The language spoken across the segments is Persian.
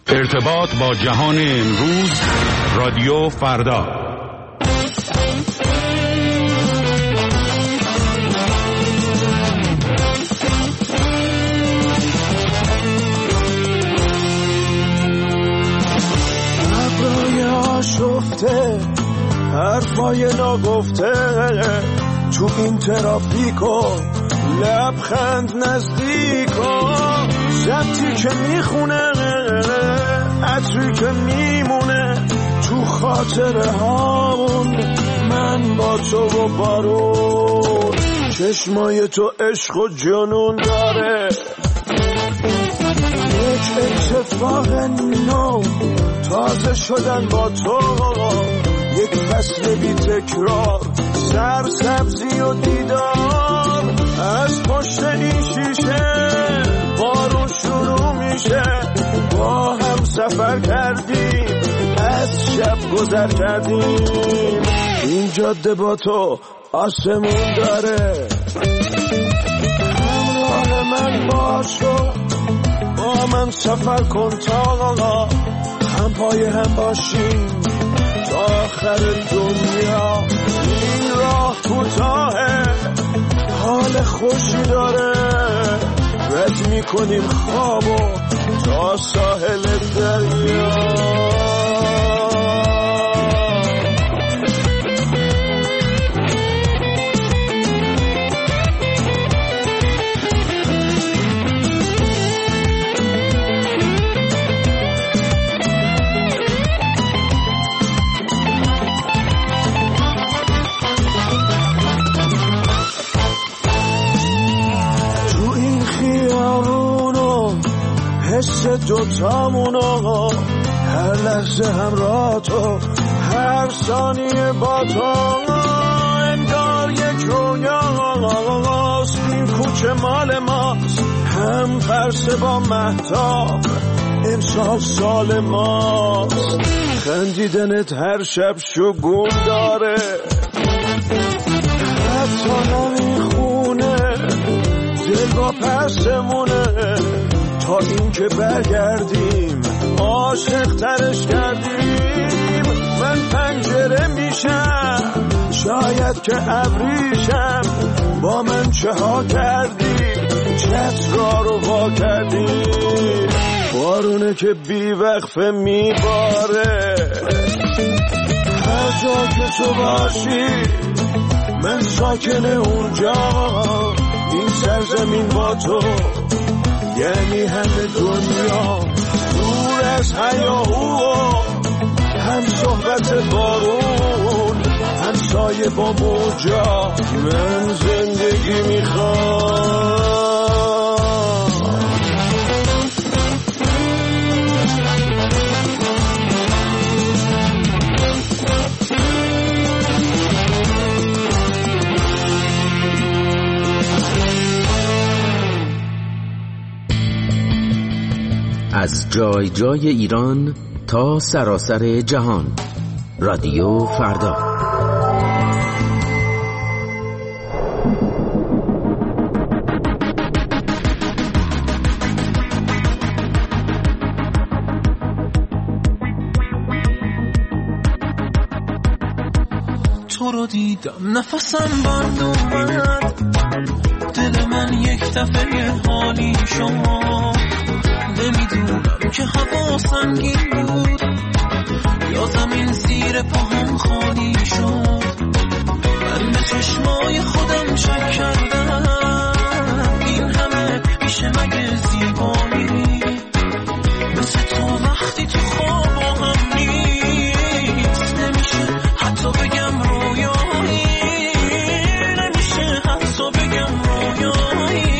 ارتباط با جهان امروز، رادیو فردا. ابرای آشفته، حرفای ناگفته، تو این ترافیکو لبخند نزدیکو، شبتی که میخونه، عطری که میمونه تو خاطره هامون، من با تو و بارون، چشمای تو عشق و جنون داره. یک اتفاق نو، تازه شدن با تو، یک فصل بی تکرار، سرسبزی و دیدار، از پشت این شیشه بارون شروع میشه، با هم سفر کردیم، از شب گذر کردیم، این جاده با تو آسمون داره. همراه من باشو، با من سفر کن تا هم پای هم باشیم تا آخر دنیا. این راه کوتاهه، حال خوشی داره، رد میکنیم خوابو تا ساحل دریا. حس دوتامونو، هر لحظه همراه تو، هر ثانیه با تو، انگار یک رویاست، این کوچه مال ماست، هم پرسه با مهتاب، امسال سال ماست، خندیدنت هر شب شگون داره، حتی نمیخونه دل با پسمونه، تا این که برگردیم عاشق ترش کردیم. من پنجره میشم، شاید که ابریشم، با من چه ها کردیم، چترا رو وا کردیم، بارونه که بی وقفه میباره. هر جا که تو باشی من ساکن اونجا، این سرزمین با تو یعنی همه دنیا، دور از هیاهو، هم صحبت بارون، هم سایه با موجا، من زندگی میخوام. از جای جای ایران تا سراسر جهان، رادیو فردا. تو رو دیدم نفسم بند اومد، دل من یک دفعه حالی شما، نمیدونم که هوا سنگین بود یا زمین زیر پاهم خالی شد. من به چشمای خودم شک کردم، این همه میشه مگه زیبایی؟ مثل تو وقتی تو خواب هم نیست، نمیشه حتی بگم رویایی، نمیشه حتی بگم رویایی.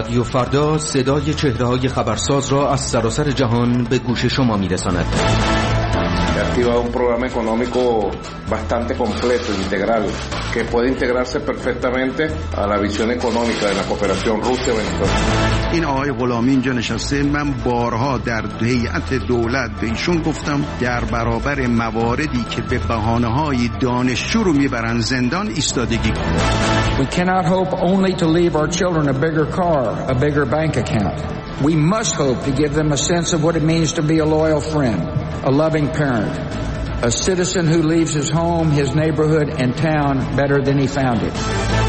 رادیو فردا صدای چهره‌های خبرساز را از سراسر جهان به گوش شما می‌رساند. Activa un programa económico bastante completo, integral, que puede integrarse perfectamente a la visión económica de la cooperación Rusia-Venezuela. این آقای غلامی اینجا نشسته، من بارها در هیئت دولت به ایشون گفتم در برابر مواردی که به بهانه‌های دانشجو رو میبرن زندان ایستادگی کنه. We cannot hope only to leave our children a bigger car, a bigger bank account. We must hope to give them a sense of what it means to be a loyal friend, a loving parent, a citizen who leaves his home, his neighborhood, and town better than he found it.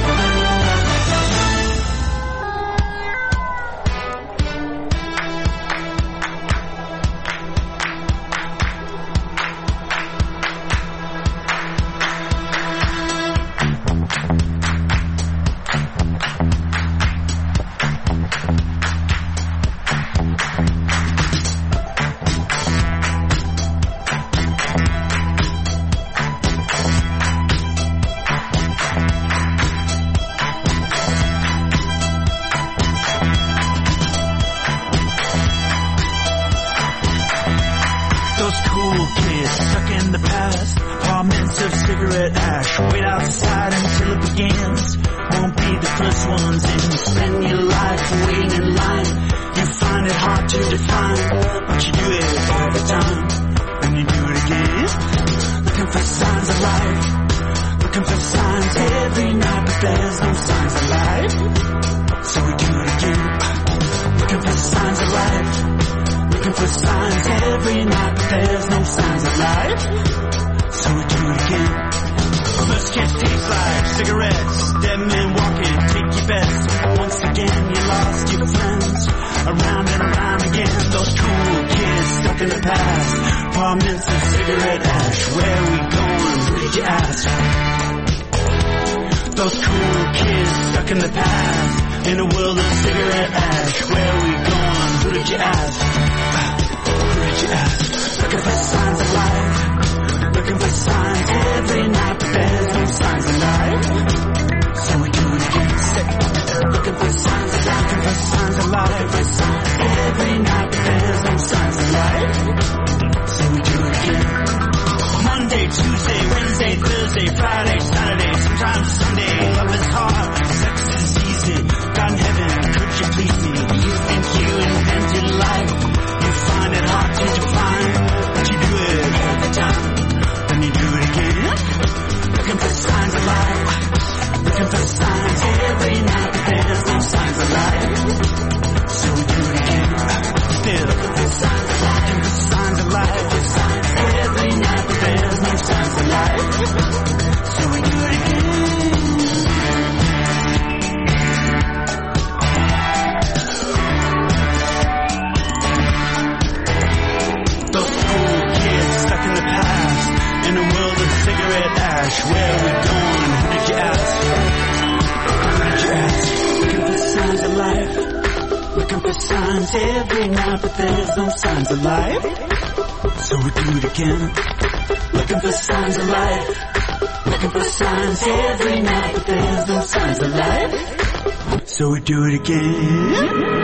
So we do it again.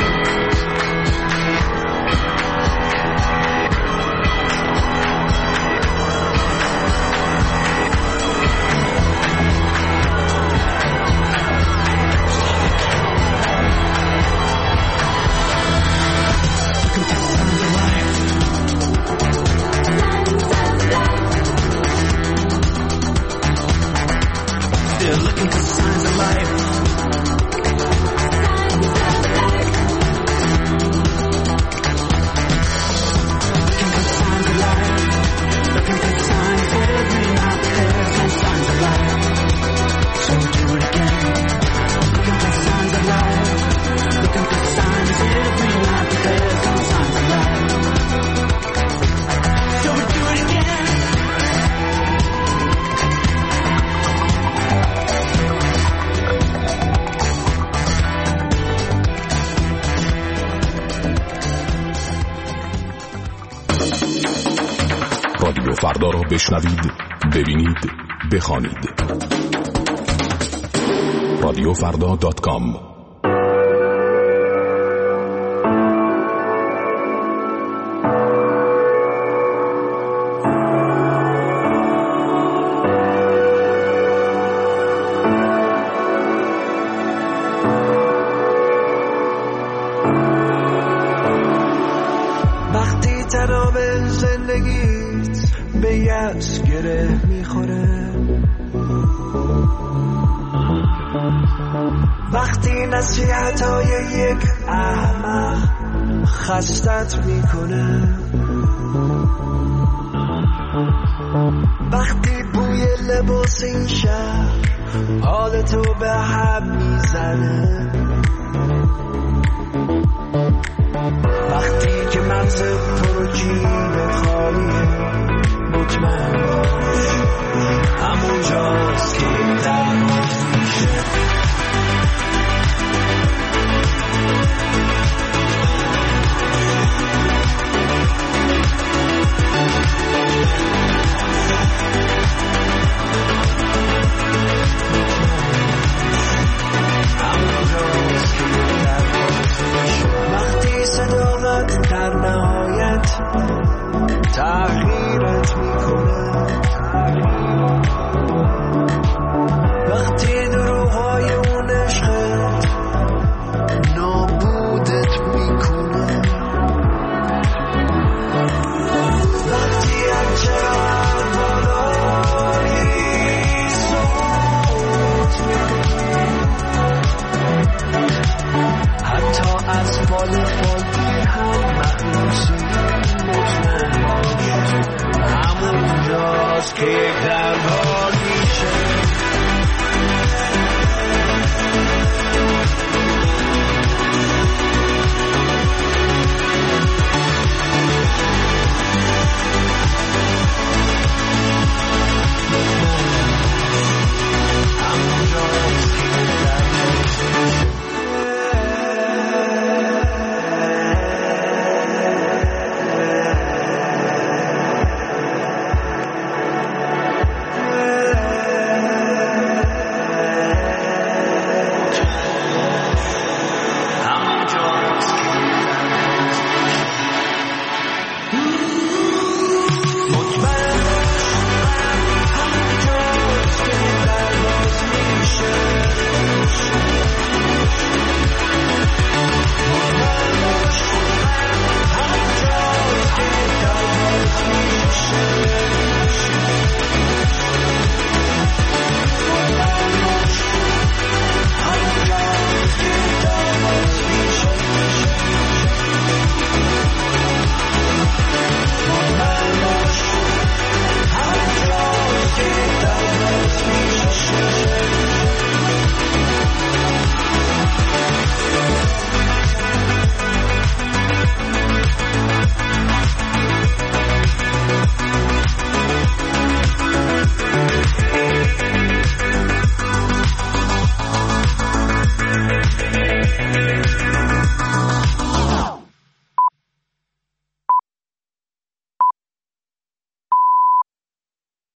رادیو فردا را بشنوید، ببینید، بخوانید. رادیوفردا.com حس گره میخوره. وقتی نصیحتای یک احمق خستت میکنه، وقتی بوی لباس این شهر حالتو به هم میزنه، وقتی که مغز پرو جیبت خالیه، مطمئن باش همونجاست که درماز میشه. در نهایت تغییرت میکنه، وقتی دروغ‌های اون عشقت نابودت میکنه، وقتی هرچقدر بالا میری سقوط میکنی، حتی از فال همونجاست که یک دربار